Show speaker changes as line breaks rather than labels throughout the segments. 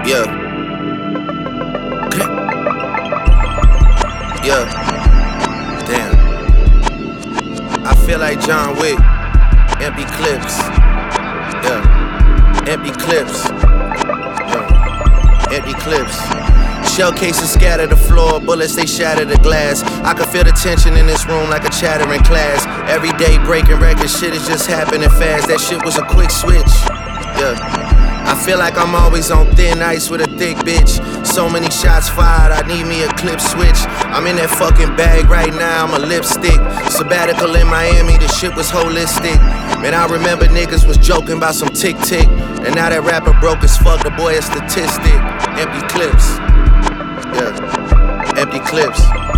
Yeah. Yeah. Damn. I feel like John Wick. Empty clips. Yeah. Empty clips. Yeah. Empty clips. Shell cases scatter the floor, bullets they shatter the glass. I can feel the tension in this room like a chattering class. Every day breaking records, shit is just happening fast. That shit was a quick switch. Yeah. I feel like I'm always on thin ice with a thick bitch. So many shots fired, I need me a clip switch. I'm in that fucking bag right now, I'm a lipstick. Sabbatical in Miami, the shit was holistic. Man, I remember niggas was joking about some tick-tick. And now that rapper broke as fuck, the boy a statistic. Empty clips. Yeah, empty clips.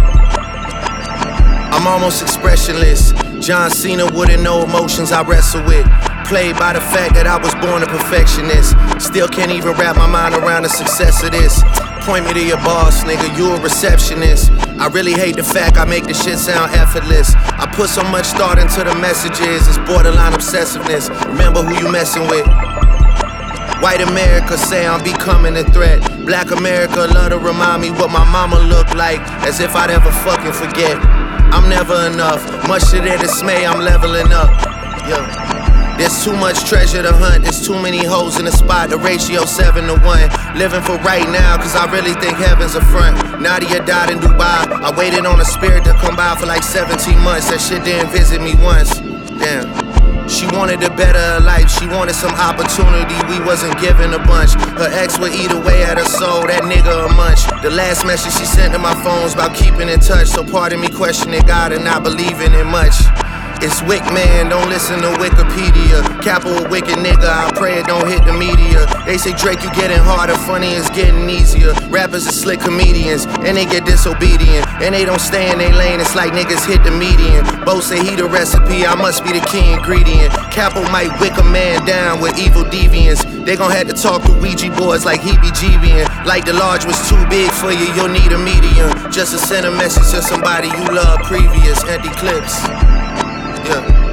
I'm almost expressionless. John Cena wouldn't know emotions I wrestle with. Played by the fact that I was born a perfectionist. Still can't even wrap my mind around the success of this. Point me to your boss, nigga, you a receptionist. I really hate the fact I make the shit sound effortless. I put so much thought into the messages, it's borderline obsessiveness. Remember who you messing with. White America say I'm becoming a threat. Black America love to remind me what my mama looked like, as if I'd ever fucking forget. I'm never enough, much to their dismay, I'm leveling up. Yeah. There's too much treasure to hunt, there's too many holes in the spot, the ratio 7 to 1. Living for right now, cause I really think heaven's a front. Nadia died in Dubai, I waited on a spirit to come by for like 17 months. That shit didn't visit me once, damn. She wanted a better life, she wanted some opportunity, we wasn't given a bunch. Her ex would eat away at her soul, that nigga a munch. The last message she sent to my phone's about keeping in touch. So pardon me questioning God and not believing in much. It's Wick, man, don't listen to Wikipedia. Capo a wicked nigga, I pray it don't hit the media. They say Drake, you getting harder, funny is getting easier. Rappers are slick comedians, and they get disobedient. And they don't stay in their lane, it's like niggas hit the median. Bo say he the recipe, I must be the key ingredient. Capo might wick a man down with evil deviants. They gon' have to talk to Ouija boards like he be GBing. Like the large was too big for you, you'll need a medium. Just to send a message to somebody you love previous. Empty clips. Yeah.